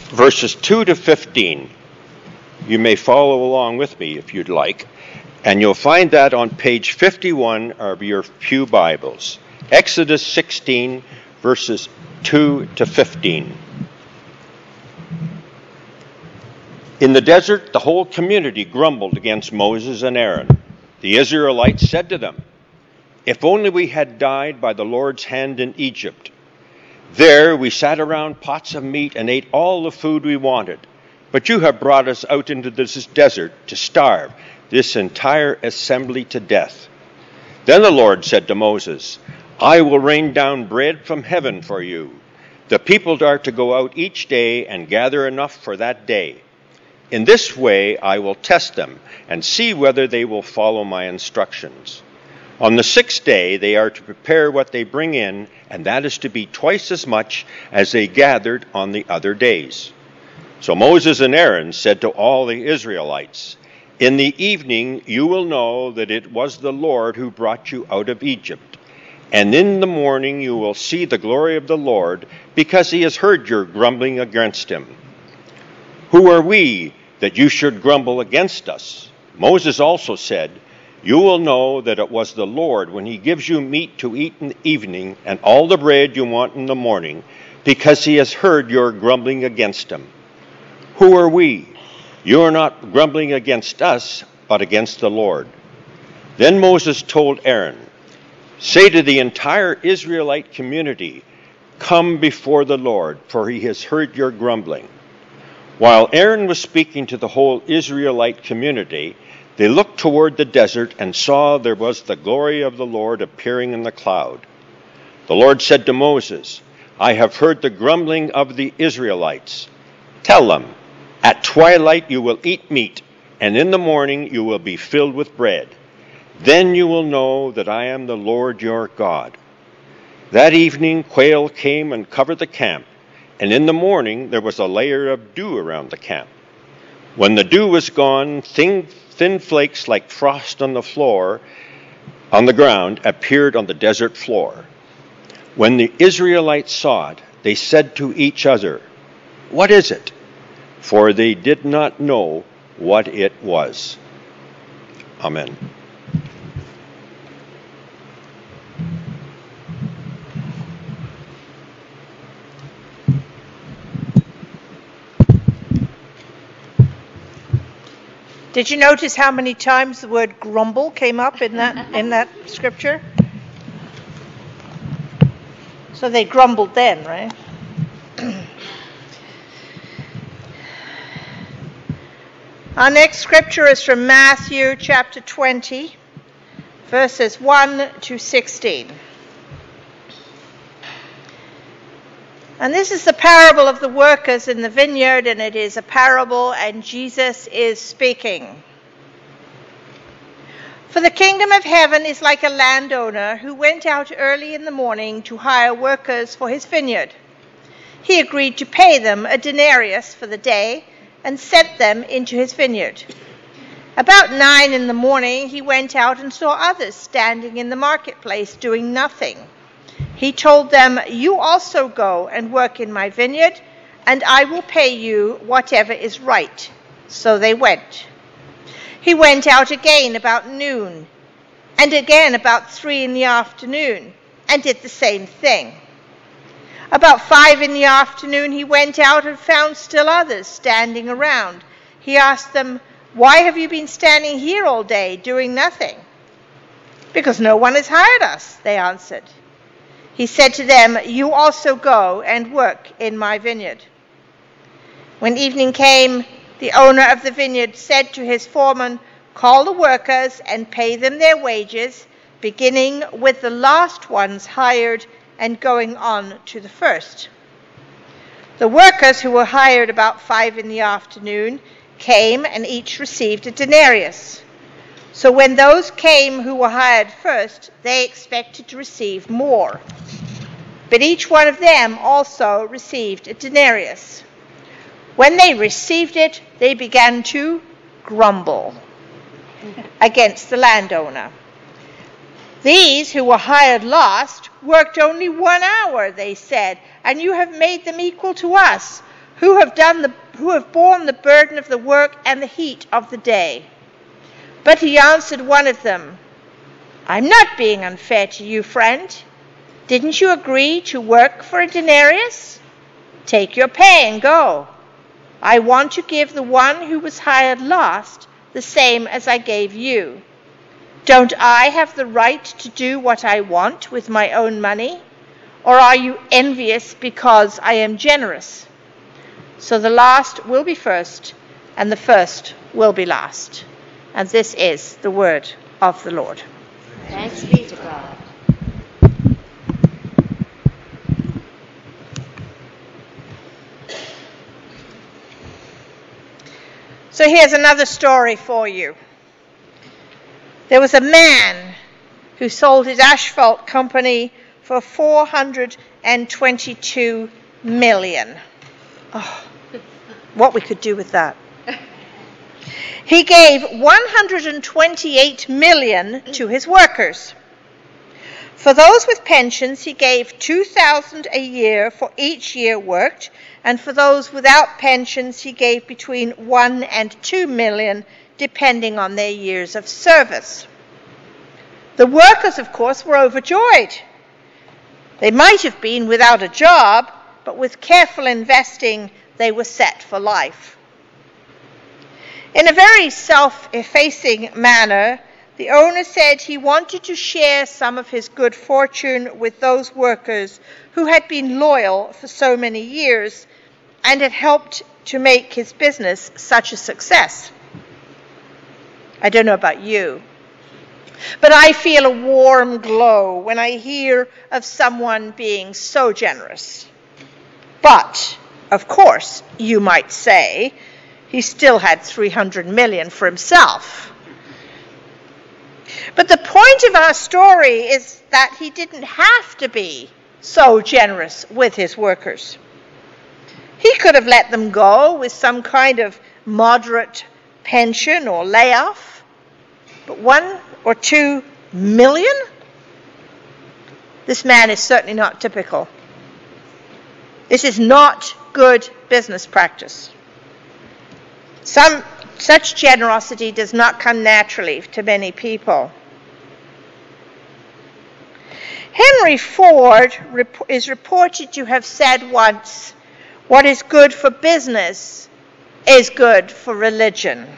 verses 2 to 15. You may follow along with me if you'd like, and you'll find that on page 51 of your pew Bibles. Exodus 16, verses 2 to 15. In the desert, the whole community grumbled against Moses and Aaron. The Israelites said to them, "If only we had died by the Lord's hand in Egypt. There we sat around pots of meat and ate all the food we wanted. But you have brought us out into this desert to starve this entire assembly to death." Then the Lord said to Moses, "I will rain down bread from heaven for you. The people are to go out each day and gather enough for that day. In this way I will test them and see whether they will follow my instructions. On the 6th day they are to prepare what they bring in, and that is to be twice as much as they gathered on the other days." So Moses and Aaron said to all the Israelites, "In the evening you will know that it was the Lord who brought you out of Egypt. And in the morning you will see the glory of the Lord, because he has heard your grumbling against him. Who are we that you should grumble against us?" Moses also said, "You will know that it was the Lord when he gives you meat to eat in the evening and all the bread you want in the morning, because he has heard your grumbling against him. Who are we? You are not grumbling against us, but against the Lord." Then Moses told Aaron, "Say to the entire Israelite community, 'Come before the Lord, for he has heard your grumbling.'" While Aaron was speaking to the whole Israelite community, they looked toward the desert and saw there was the glory of the Lord appearing in the cloud. The Lord said to Moses, "I have heard the grumbling of the Israelites. Tell them, at twilight you will eat meat, and in the morning you will be filled with bread. Then you will know that I am the Lord your God." That evening quail came and covered the camp, and in the morning there was a layer of dew around the camp. When the dew was gone, thin flakes like frost on the ground appeared on the desert floor. When the Israelites saw it, they said to each other, "What is it?" For they did not know what it was. Amen. Did you notice how many times the word grumble came up in that scripture? So they grumbled then, right? Our next scripture is from Matthew chapter 20, verses 1 to 16. And this is the parable of the workers in the vineyard, and it is a parable, and Jesus is speaking. "For the kingdom of heaven is like a landowner who went out early in the morning to hire workers for his vineyard. He agreed to pay them a denarius for the day and sent them into his vineyard. About 9 in the morning he went out and saw others standing in the marketplace doing nothing. He told them, 'You also go and work in my vineyard, and I will pay you whatever is right.' So they went. He went out again about noon, and again about 3 in the afternoon, and did the same thing. About 5 in the afternoon he went out and found still others standing around. He asked them, 'Why have you been standing here all day doing nothing?' 'Because no one has hired us,' they answered. He said to them, 'You also go and work in my vineyard.' When evening came, the owner of the vineyard said to his foreman, 'Call the workers and pay them their wages, beginning with the last ones hired and going on to the first.' The workers who were hired about 5 in the afternoon came and each received a denarius. So when those came who were hired first, they expected to receive more. But each one of them also received a denarius. When they received it, they began to grumble against the landowner. 'These who were hired last worked only 1 hour,' they said, 'and you have made them equal to us, who have borne the burden of the work and the heat of the day. But he answered one of them, I'm not being unfair to you, friend. Didn't you agree to work for a denarius? Take your pay and go. I want to give the one who was hired last the same as I gave you. Don't I have the right to do what I want with my own money? Or are you envious because I am generous? So the last will be first, and the first will be last. And this is the word of the Lord. Thanks be to God. So here's another story for you. There was a man who sold his asphalt company for $422 million. Oh, what we could do with that. He gave $128 million to his workers. For those with pensions, he gave $2,000 a year for each year worked, and for those without pensions, he gave between $1 and $2 million, depending on their years of service. The workers, of course, were overjoyed. They might have been without a job, but with careful investing, they were set for life. In a very self-effacing manner, the owner said he wanted to share some of his good fortune with those workers who had been loyal for so many years and had helped to make his business such a success. I don't know about you, but I feel a warm glow when I hear of someone being so generous. But, of course, you might say, he still had $300 million for himself. But the point of our story is that he didn't have to be so generous with his workers. He could have let them go with some kind of moderate pension or layoff. But $1 or $2 million? This man is certainly not typical. This is not good business practice. Such generosity does not come naturally to many people. Henry Ford is reported to have said once, "What is good for business is good for religion."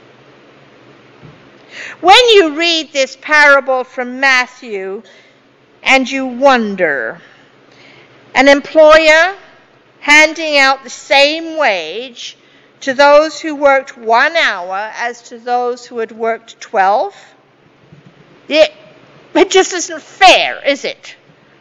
When you read this parable from Matthew and you wonder, an employer handing out the same wage to those who worked 1 hour as to those who had worked 12? It just isn't fair, is it?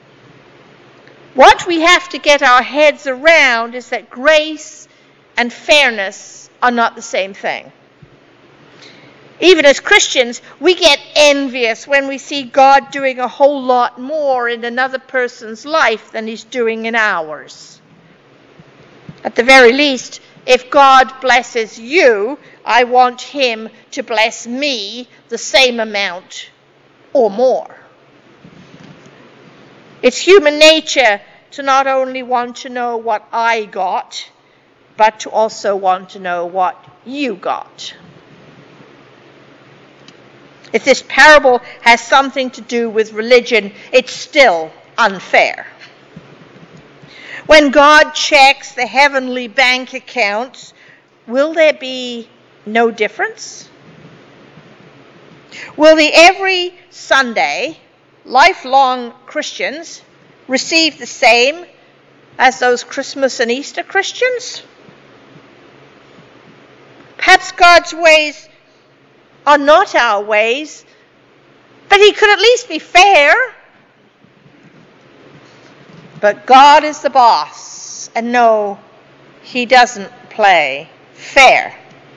What we have to get our heads around is that grace and fairness are not the same thing. Even as Christians, we get envious when we see God doing a whole lot more in another person's life than he's doing in ours. At the very least, if God blesses you, I want him to bless me the same amount or more. It's human nature to not only want to know what I got, but to also want to know what you got. If this parable has something to do with religion, it's still unfair. When God checks the heavenly bank accounts, will there be no difference? Will the every Sunday, lifelong Christians receive the same as those Christmas and Easter Christians? Perhaps God's ways are not our ways, but he could at least be fair. But God is the boss, and no, he doesn't play fair.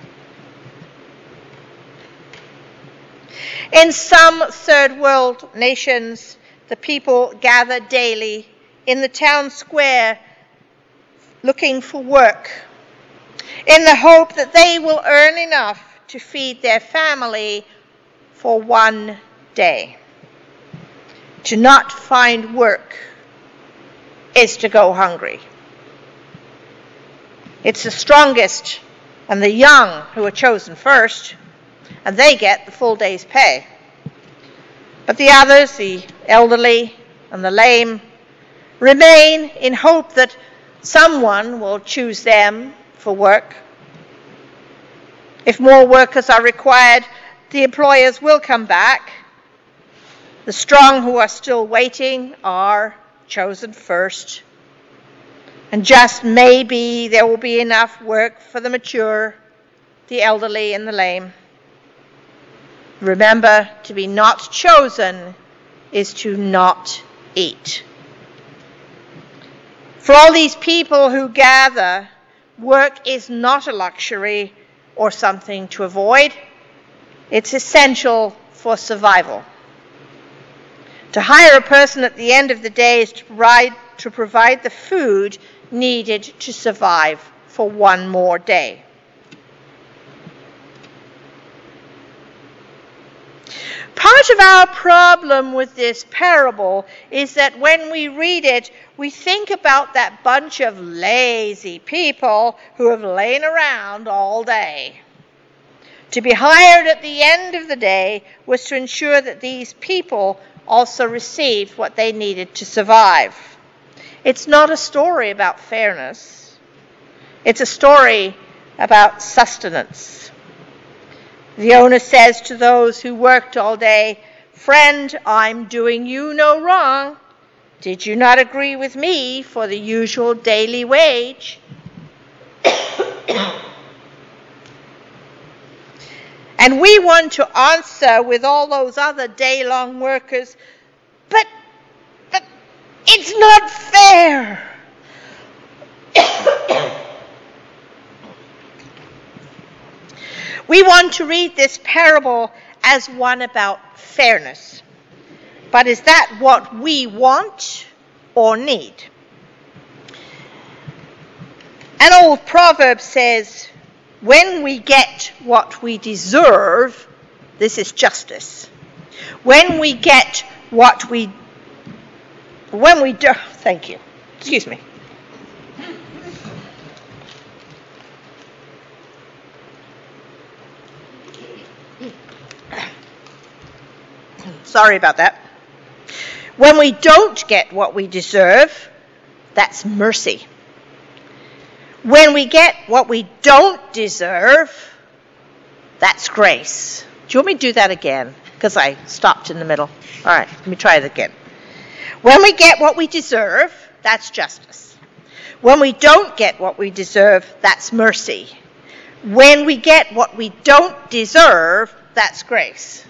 In some third world nations, the people gather daily in the town square looking for work, in the hope that they will earn enough to feed their family for 1 day. To not find work is to go hungry. It's the strongest and the young who are chosen first, and they get the full day's pay. But the others, the elderly and the lame, remain in hope that someone will choose them for work. If more workers are required, the employers will come back. The strong who are still waiting are chosen first. And just maybe there will be enough work for the mature, the elderly, and the lame. Remember, to be not chosen is to not eat. For all these people who gather, work is not a luxury or something to avoid. It's essential for survival. To hire a person at the end of the day is to provide the food needed to survive for one more day. Part of our problem with this parable is that when we read it, we think about that bunch of lazy people who have lain around all day. To be hired at the end of the day was to ensure that these people also received what they needed to survive. It's not a story about fairness. It's a story about sustenance. The owner says to those who worked all day, "Friend, I'm doing you no wrong. Did you not agree with me for the usual daily wage?" And we want to answer with all those other day-long workers, but it's not fair. We want to read this parable as one about fairness. But is that what we want or need? An old proverb says, when we get what we deserve, this is justice. When we get what we do, thank you. Excuse me. Sorry about that. When we don't get what we deserve, that's mercy. When we get what we don't deserve, that's grace. Do you want me to do that again? Because I stopped in the middle. All right, let me try it again. When we get what we deserve, that's justice. When we don't get what we deserve, that's mercy. When we get what we don't deserve, that's grace.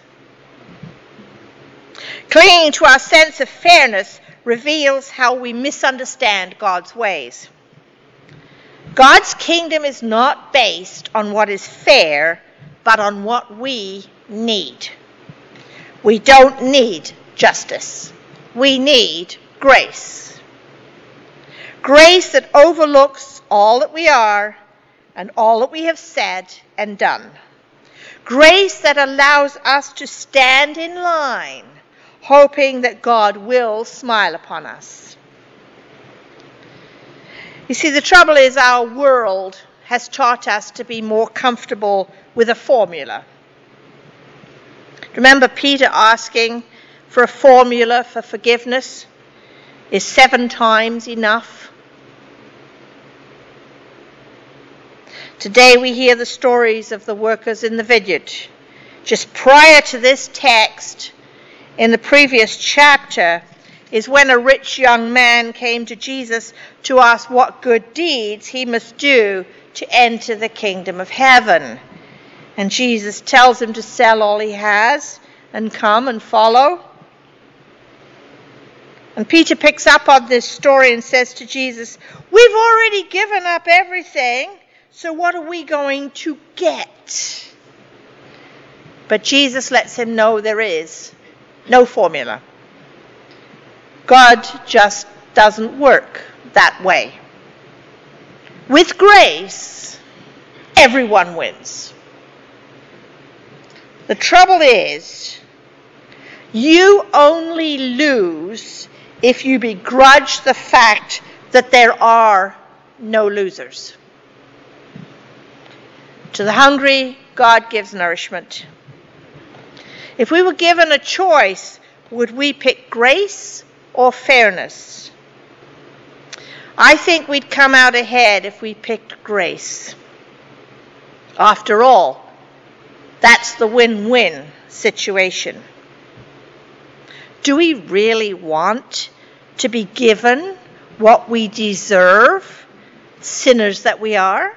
Clinging to our sense of fairness reveals how we misunderstand God's ways. God's kingdom is not based on what is fair, but on what we need. We don't need justice. We need grace. Grace that overlooks all that we are and all that we have said and done. Grace that allows us to stand in line, hoping that God will smile upon us. You see, the trouble is our world has taught us to be more comfortable with a formula. Remember Peter asking for a formula for forgiveness? Is 7 times enough? Today we hear the stories of the workers in the vineyard. Just prior to this text, in the previous chapter, is when a rich young man came to Jesus to ask what good deeds he must do to enter the kingdom of heaven. And Jesus tells him to sell all he has and come and follow. And Peter picks up on this story and says to Jesus, "We've already given up everything, so what are we going to get?" But Jesus lets him know there is no formula. God just doesn't work that way. With grace, everyone wins. The trouble is, you only lose if you begrudge the fact that there are no losers. To the hungry, God gives nourishment. If we were given a choice, would we pick grace or fairness? I think we'd come out ahead if we picked grace. After all, that's the win-win situation. Do we really want to be given what we deserve, sinners that we are?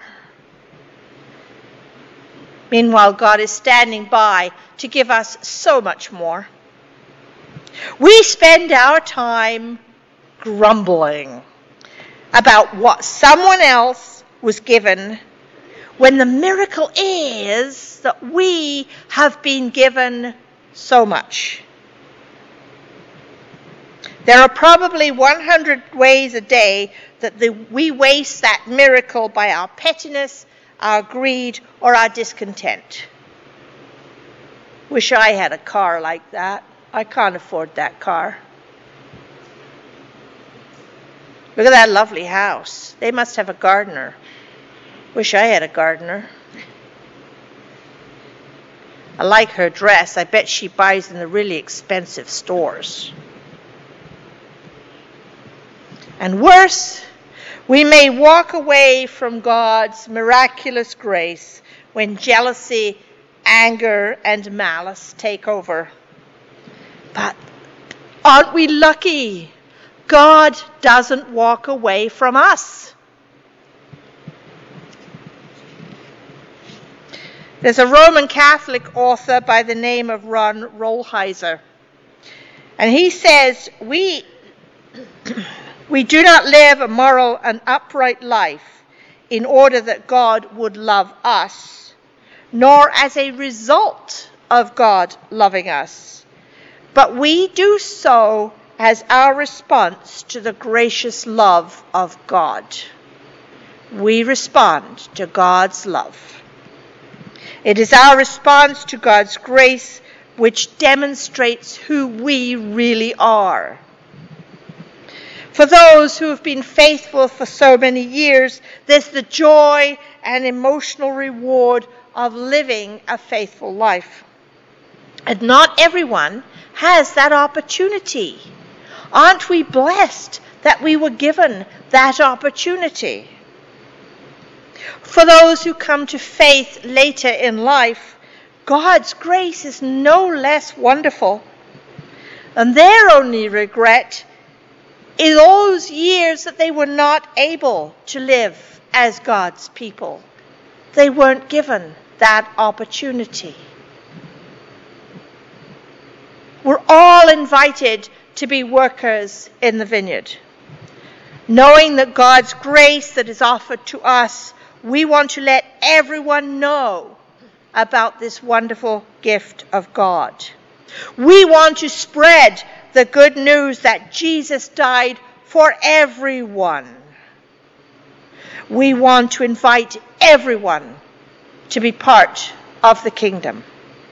Meanwhile, God is standing by to give us so much more. We spend our time grumbling about what someone else was given, when the miracle is that we have been given so much. There are probably 100 ways a day that we waste that miracle by our pettiness, our greed, or our discontent. Wish I had a car like that. I can't afford that car. Look at that lovely house. They must have a gardener. Wish I had a gardener. I like her dress. I bet she buys in the really expensive stores. And worse, we may walk away from God's miraculous grace when jealousy, anger, and malice take over. But aren't we lucky? God doesn't walk away from us. There's a Roman Catholic author by the name of Ron Rolheiser, and he says, we do not live a moral and upright life in order that God would love us, nor as a result of God loving us, but we do so as our response to the gracious love of God. We respond to God's love. It is our response to God's grace which demonstrates who we really are. For those who have been faithful for so many years, there's the joy and emotional reward of living a faithful life. And not everyone has that opportunity. Aren't we blessed that we were given that opportunity? For those who come to faith later in life, God's grace is no less wonderful. And their only regret is those years that they were not able to live as God's people. They weren't given that opportunity. We're all invited to be workers in the vineyard. Knowing that God's grace that is offered to us, we want to let everyone know about this wonderful gift of God. We want to spread the good news that Jesus died for everyone. We want to invite everyone to be part of the kingdom.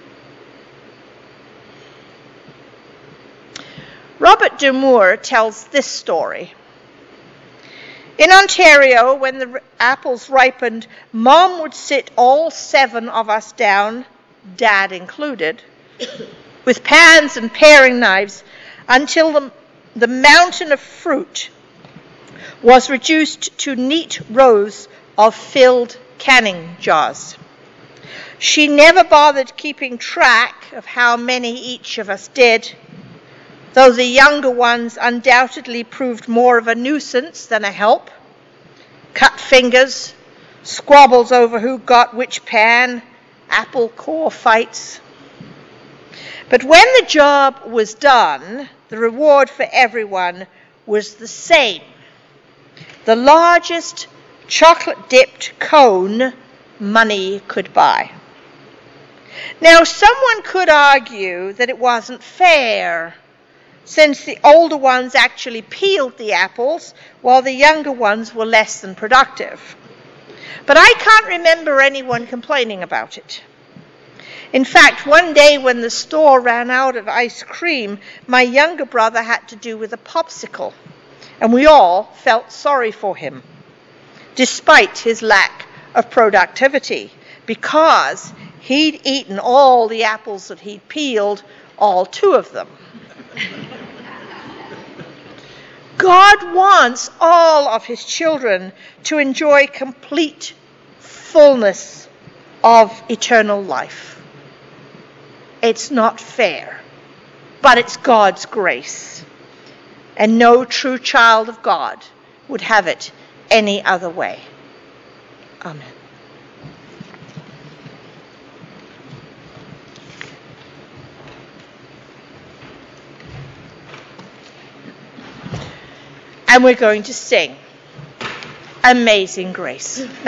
Robert Damour tells this story. In Ontario, when the apples ripened, Mom would sit all 7 of us down, Dad included, with pans and paring knives until the mountain of fruit was reduced to neat rows of filled canning jars. She never bothered keeping track of how many each of us did, though the younger ones undoubtedly proved more of a nuisance than a help. Cut fingers, squabbles over who got which pan, apple core fights. But when the job was done, the reward for everyone was the same. The largest chocolate-dipped cone money could buy. Now, someone could argue that it wasn't fair, since the older ones actually peeled the apples while the younger ones were less than productive. But I can't remember anyone complaining about it. In fact, one day when the store ran out of ice cream, my younger brother had to do with a popsicle, and we all felt sorry for him, despite his lack of productivity, because he'd eaten all the apples that he'd peeled, all 2 of them. God wants all of his children to enjoy complete fullness of eternal life. It's not fair, but it's God's grace. And no true child of God would have it any other way. Amen. And we're going to sing Amazing Grace.